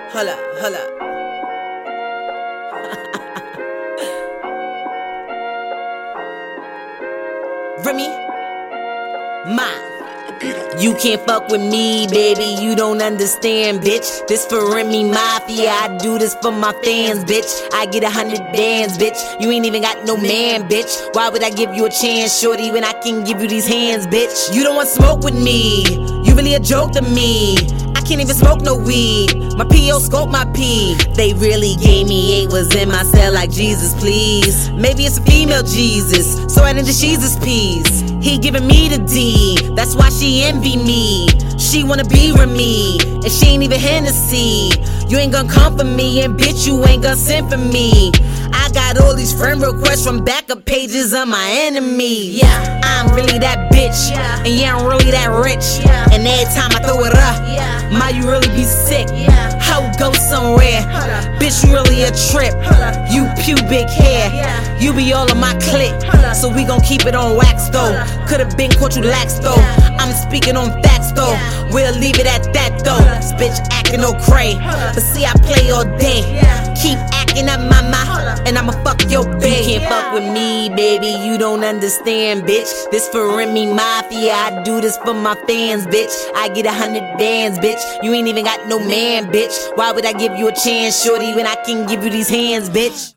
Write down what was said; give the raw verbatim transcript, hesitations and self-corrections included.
Hold up, hold up. Remy, Ma. You can't fuck with me, baby, you don't understand, bitch. This for Remy Mafia, I do this for my fans, bitch. I get a hundred bands, bitch. You ain't even got no man, bitch. Why would I give you a chance, shorty, when I can give you these hands, bitch? You don't want smoke with me, you really a joke to me. I can't even smoke no weed, my P O scope my P. They really gave me eight, was in my cell like Jesus, please. Maybe it's a female Jesus, so I into Jesus peas. He giving me the D, that's why she envy me. She wanna be with me, and she ain't even Hennessy. You ain't gonna come for me, and bitch, you ain't gonna send for me. I got all these friend requests from backup pages of my enemy. Yeah, I'm really that bitch, and yeah, I'm really that rich. And every time I throw it up, ma, you really be sick. I would go somewhere, bitch, you really a trip. You pubic hair, you be all of my clip. So we gon' keep it on wax though. Could've been caught you lax though. I'm speaking on facts though. We'll leave it at that though. This bitch acting no cray, but see I play all day. Keep acting up my mouth, and I'ma fuck your babe. You can't fuck with me, baby, you don't understand, bitch. This for Remy Mafia, I do this for my fans, bitch. I get a hundred bands, bitch. You ain't even got no man, bitch. Why would I give you a chance, shorty, when I can give you these hands, bitch?